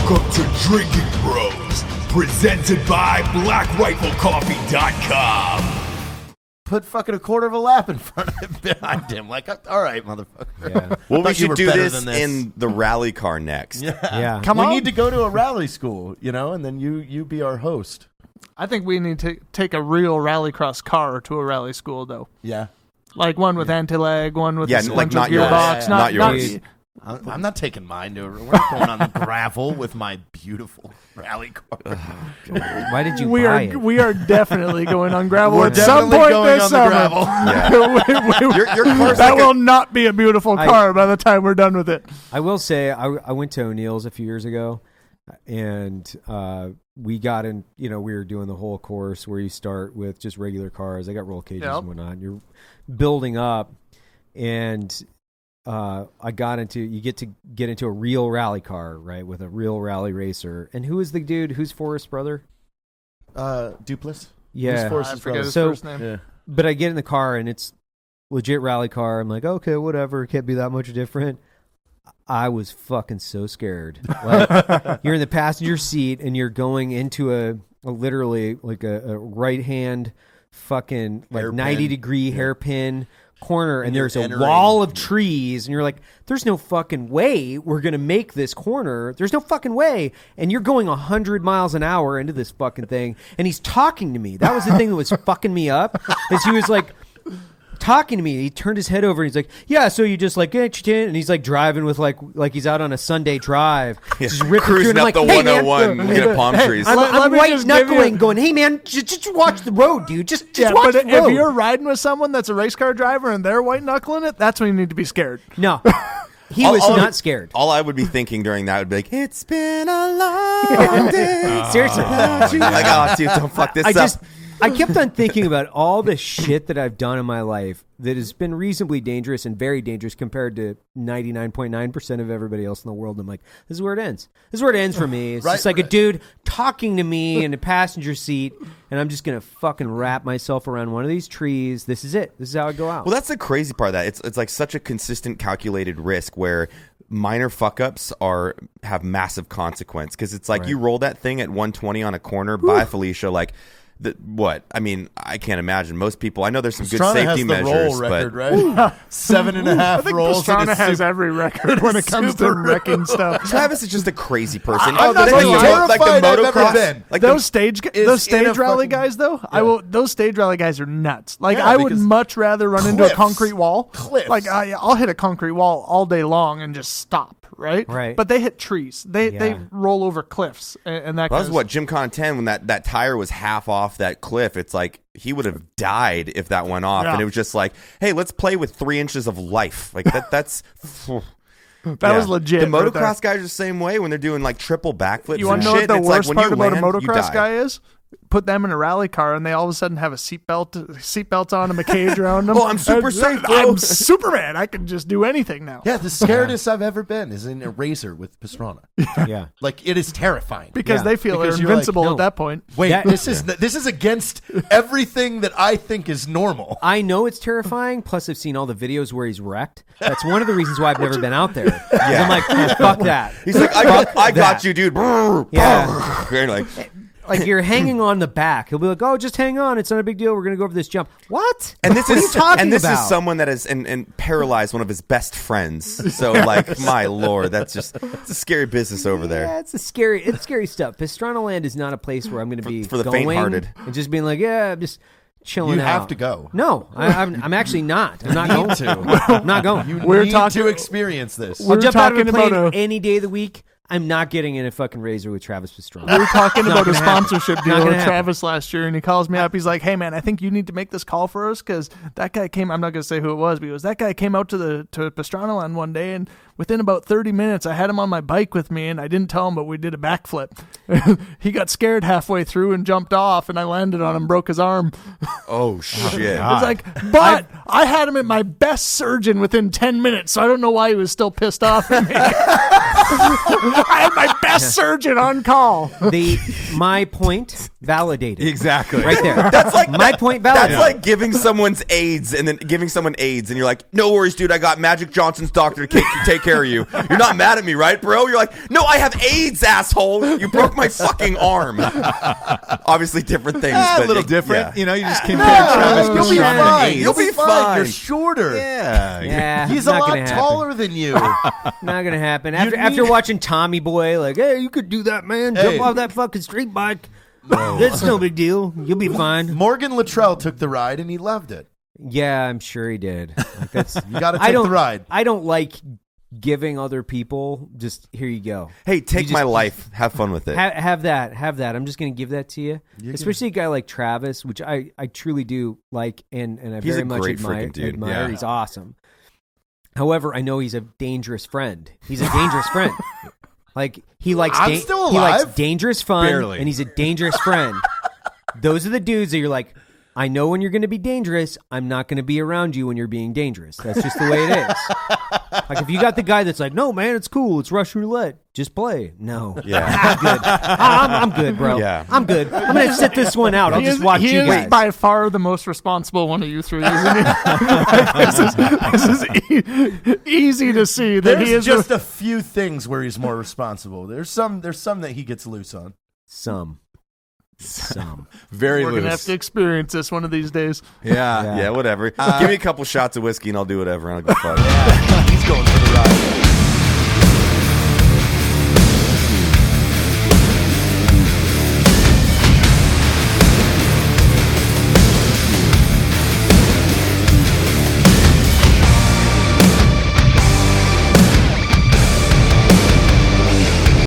Welcome to Drinking Bros, presented by BlackRifleCoffee.com. Put fucking a quarter of a lap in front of him, behind him. Like, all right, motherfucker. Yeah. Well, we should do this in the rally car next. Yeah. Come on. We need to go to a rally school, and then you be our host. I think we need to take a real rallycross car to a rally school, though. Yeah. Like one with anti-lag, one with a like not yours. gearbox. Not yours. I'm not taking mine to. We're not going on the gravel with my beautiful rally car. Why did you buy it? We are definitely going on gravel We're at some definitely point going this on the summer. gravel. Your car's That like will not be a beautiful car by the time we're done with it. I will say I went to O'Neill's a few years ago, and we got in. We were doing the whole course where you start with just regular cars. They got roll cages and whatnot. And you're building up, and I got into. You get to get into a real rally car, right, with a real rally racer. And who is the dude? Who's Forrest's brother? Duplass. Yeah, I forget his first name. Yeah. But I get in the car and it's legit rally car. I'm like, okay, whatever. It can't be that much different. I was fucking so scared. Like, you're in the passenger seat and you're going into a literally like a right hand fucking like Hairpin. 90-degree hairpin corner, and there's a entering. wall of trees, and you're like, there's no fucking way we're gonna make this corner. There's no fucking way. And you're going 100 miles an hour into this fucking thing, and he's talking to me. That was the thing that was fucking me up, is he was like talking to me. He turned his head over and he's like, yeah, so you just like get you in, and he's like driving with like he's out on a Sunday drive, just ripping cruising through, up and the I'm like, 101 hey, looking at palm trees. I'm Let me white just give knuckling, you- going, hey man, just watch the road, dude. Just watch but the road. if you're riding with someone that's a race car driver and they're white knuckling it, that's when you need to be scared. No, he was not scared. All I would be thinking during that would be like, it's been a long day. Seriously. Like, oh, dude, don't fuck this up. I kept on thinking about all the shit that I've done in my life that has been reasonably dangerous and very dangerous compared to 99.9% of everybody else in the world. And I'm like, this is where it ends. This is where it ends for me. It's just like a dude talking to me in a passenger seat, and I'm just going to fucking wrap myself around one of these trees. This is it. This is how I go out. Well, that's the crazy part of that. It's like such a consistent, calculated risk where minor fuck-ups have massive consequence. Because it's like you roll that thing at 120 on a corner, bye, Felicia, like... what? I mean, I can't imagine. Most people, I know there's some good Pastrana safety has the measures, roll record, but right? 7.5 I think rolls. Pastrana has every record when it comes to wrecking stuff. Travis is just a crazy person. I'm not Like terrified the I've ever motocross, been. like Those stage rally fucking- guys, though, those stage rally guys are nuts. Like, Yeah, I would because much rather run into a cliffs. concrete wall. Cliffs. Like, I'll hit a concrete wall all day long and just stop. Right. But they hit trees. They roll over cliffs and that. That was what Jim Content, when that tire was half off that cliff. It's like he would have died if that went off, and it was just like, hey, let's play with 3 inches of life. Like that's. That was legit. The right there. motocross guys are the same way when they're doing like triple backflips. You want and to know shit. what the It's like worst when part you about a land, you motocross die. guy is? Put them in a rally car and they all of a sudden have a seatbelt on them, a cage around them. Oh, I'm super And, safe, bro. I'm Superman. I can just do anything now. Yeah, the scaredest I've ever been is in a razor with Pastrana. yeah. Like, it is terrifying. Because they feel Because they're you're like, invincible no. at that point. Wait, That- this is against everything that I think is normal. I know it's terrifying. Plus, I've seen all the videos where he's wrecked. That's one of the reasons why I've never been out there. I'm like, fuck that. He's like, I got you, dude. Yeah. You're like, Like, you're hanging on the back. He'll be like, oh, just hang on. It's not a big deal. We're going to go over this jump. What? and this What are you is talking and this about? is someone that has and paralyzed one of his best friends. So like, my lord, it's a scary business over there. Yeah, it's scary stuff. Pastrana Land is not a place where I'm going to be for the going faint-hearted. and just being like, yeah, I'm just chilling You out. have to go. No, I'm actually not. I'm not going to. I'm not going. You We're need talking- to experience this. I'll We're jump out of a talking plane about any day of the week. I'm not getting in a fucking razor with Travis Pastrana. We were talking Not about a gonna happen. sponsorship Not deal gonna with happen. Travis last year, and he calls me up. He's like, "Hey, man, I think you need to make this call for us because that guy came. I'm not going to say who it was, but he goes, that guy came out to Pastrana Land one day, and within about 30 minutes, I had him on my bike with me, and I didn't tell him, but we did a backflip. He got scared halfway through and jumped off, and I landed on him, broke his arm. Oh shit! It's like, but I had him at my best surgeon within 10 minutes, so I don't know why he was still pissed off at me. I had my best surgeon on call. My point validated. Exactly. Right there. That's like my point validated. That's like giving someone AIDS and you're like, no worries, dude. I got Magic Johnson's doctor to take care of you. You're not mad at me, right, bro? You're like, no, I have AIDS, asshole. You broke my fucking arm. Obviously, different things. A but little different. Yeah. You know, you just compare Travis You'll be Pastrana and fine. AIDS. You'll be fine. You're shorter. Yeah. Yeah, He's a not lot gonna happen. taller than you. Not gonna happen. After watching Tommy Boy, like, hey, you could do that, man. Hey. Jump off that fucking street bike. That's no big deal. You'll be fine. Morgan Luttrell took the ride and he loved it. Yeah, I'm sure he did. Like, that's You got to take the ride. I don't like giving other people just here you go. Hey, take You my just- life. Have fun with it. Have that. I'm just going to give that to you. Especially a guy like Travis, which I truly do like and I He's very a much great admire. freaking dude. admire. Yeah. He's awesome. However, I know he's a dangerous friend. He's a dangerous friend. Like he likes I'm still he likes alive. dangerous fun Barely. and he's a dangerous friend. Those are the dudes that you're like, I know when you're going to be dangerous. I'm not going to be around you when you're being dangerous. That's just the way it is. Like if you got the guy that's like, no, man, it's cool. It's Russian roulette. Just play. No. Yeah. I'm good. I'm good, bro. Yeah. I'm good. I'm going to sit this one out. I'll just watch he you is guys. by far the most responsible one of you three, isn't he? this is easy to see that he There's is just a few things where he's more responsible. There's some that he gets loose on. Some. Very We're loose. gonna have to experience this one of these days. Yeah. Yeah, whatever. Give me a couple shots of whiskey and I'll do whatever. I'll go fuck. He's going for the ride.